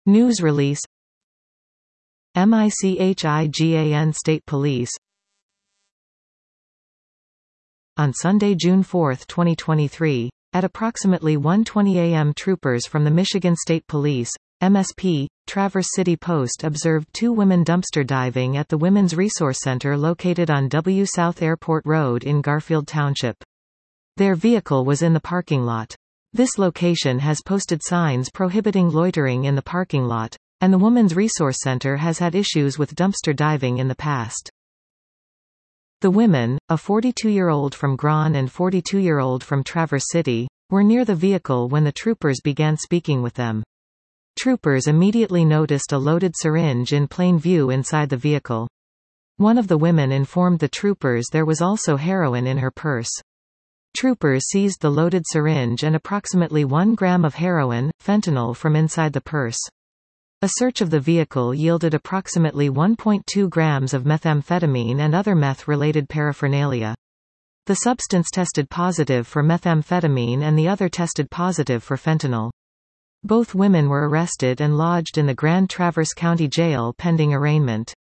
News release. MICHIGAN State Police. On Sunday, June 4, 2023, at approximately 1:20 a.m. troopers from the Michigan State Police, MSP, Traverse City Post observed two women dumpster diving at the Women's Resource Center located on W South Airport Road in Garfield Township. Their vehicle was in the parking lot. This location has posted signs prohibiting loitering in the parking lot, and the Women's Resource Center has had issues with dumpster diving in the past. The women, a 42-year-old from Grawn and 42-year-old from Traverse City, were near the vehicle when the troopers began speaking with them. Troopers immediately noticed a loaded syringe in plain view inside the vehicle. One of the women informed the troopers there was also heroin in her purse. Troopers seized the loaded syringe and approximately 1 gram of heroin, fentanyl, from inside the purse. A search of the vehicle yielded approximately 1.2 grams of methamphetamine and other meth-related paraphernalia. The substance tested positive for methamphetamine and the other tested positive for fentanyl. Both women were arrested and lodged in the Grand Traverse County Jail pending arraignment.